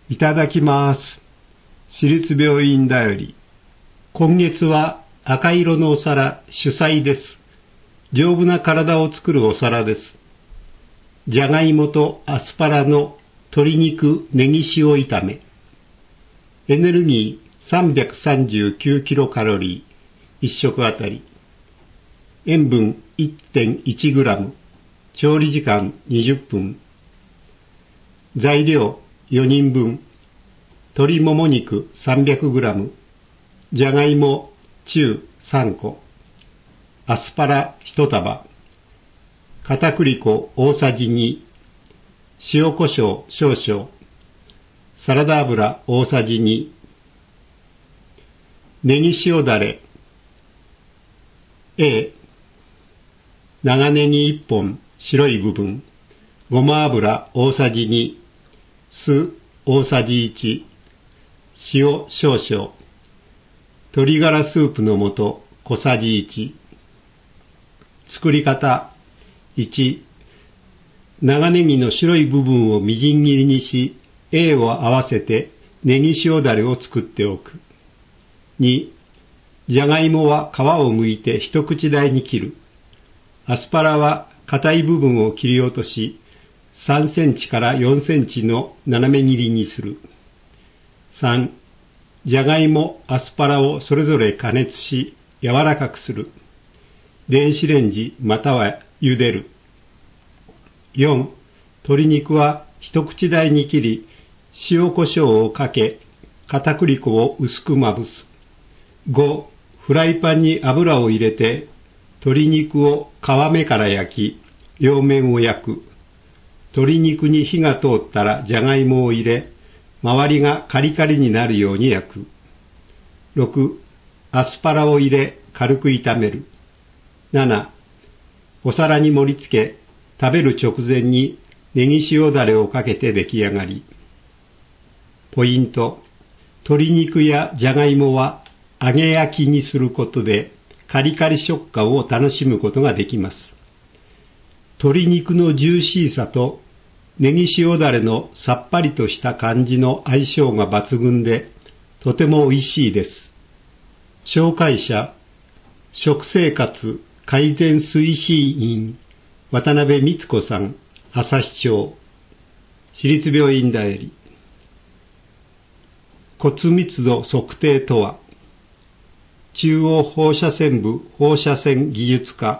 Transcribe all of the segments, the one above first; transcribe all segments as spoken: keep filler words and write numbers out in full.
いただきます。私立病院だより。今月は赤色のお皿主菜です。丈夫な体を作るお皿です。じゃがいもとアスパラの鶏肉ネギ塩炒め。エネルギーさんびゃくさんじゅうきゅうキロカロリー、いっ食あたり。塩分 いってんいちグラム。調理時間にじゅっぷん。材料よにんぶん。鶏もも肉 さんびゃくグラム。じゃがいも中さんこ。アスパラいち束。片栗粉大さじに。塩コショウ少々。サラダ油大さじに。ネギ塩だれ A。 長ネギいっぽん白い部分。ごま油大さじに。酢大さじいち。塩少々。鶏ガラスープの素小さじいち。作り方いち。長ネギの白い部分をみじん切りにし、A を合わせてネギ塩だれを作っておく。に。じゃがいもは皮を剥いて一口大に切る。アスパラは硬い部分を切り落とし、さんセンチからよんセンチの斜め切りにする。さん。じゃがいも、アスパラをそれぞれ加熱し、柔らかくする。電子レンジまたは茹でる。よん。鶏肉は一口大に切り、塩コショウをかけ、片栗粉を薄くまぶす。ご。フライパンに油を入れて、鶏肉を皮目から焼き、両面を焼く。鶏肉に火が通ったらじゃがいもを入れ、周りがカリカリになるように焼く。ろく. アスパラを入れ軽く炒める。なな. お皿に盛り付け、食べる直前にネギ塩だれをかけて出来上がり。ポイント。鶏肉やじゃがいもは揚げ焼きにすることでカリカリ食感を楽しむことができます。鶏肉のジューシーさとネギ塩だれのさっぱりとした感じの相性が抜群で、とても美味しいです。紹介者、食生活改善推進員、渡辺光子さん、旭町、私立病院だより。骨密度測定とは、中央放射線部放射線技術科。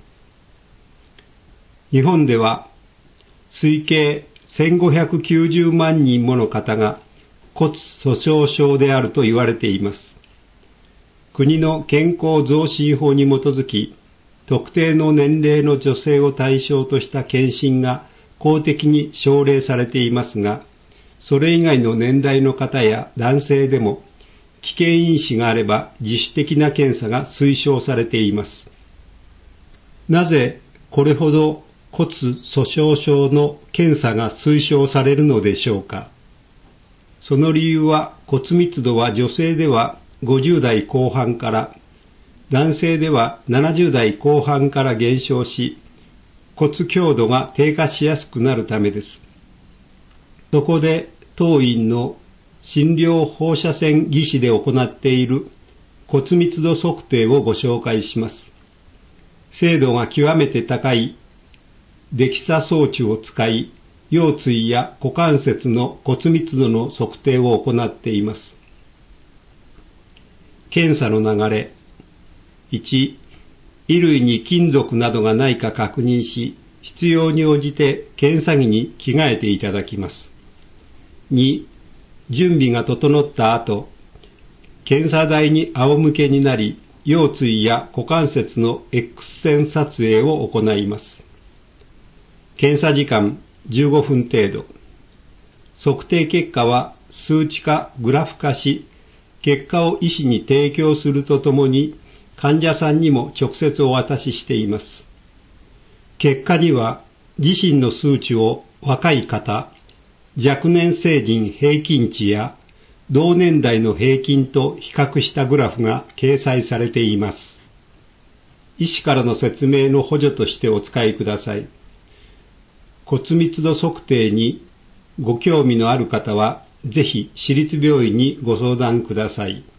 日本では、推計せんごひゃくきゅうじゅうまんにんもの方が骨粗鬆症であると言われています。国の健康増進法に基づき、特定の年齢の女性を対象とした検診が公的に奨励されていますが、それ以外の年代の方や男性でも危険因子があれば自主的な検査が推奨されています。なぜこれほど骨粗鬆症の検査が推奨されるのでしょうか。その理由は骨密度は女性ではごじゅう代後半から男性ではななじゅう代後半から減少し、骨強度が低下しやすくなるためです。そこで当院の診療放射線技師で行っている骨密度測定をご紹介します。精度が極めて高いデキサ装置を使い、腰椎や股関節の骨密度の測定を行っています。検査の流れ。いち. 衣類に金属などがないか確認し、必要に応じて検査着に着替えていただきます。に. 準備が整った後、検査台に仰向けになり、腰椎や股関節の X 線撮影を行います。検査時間じゅうごふん程度。測定結果は数値化、グラフ化し、結果を医師に提供するとともに、患者さんにも直接お渡ししています。結果には、自身の数値を若い方、若年成人平均値や同年代の平均と比較したグラフが掲載されています。医師からの説明の補助としてお使いください。骨密度測定にご興味のある方はぜひ私立病院にご相談ください。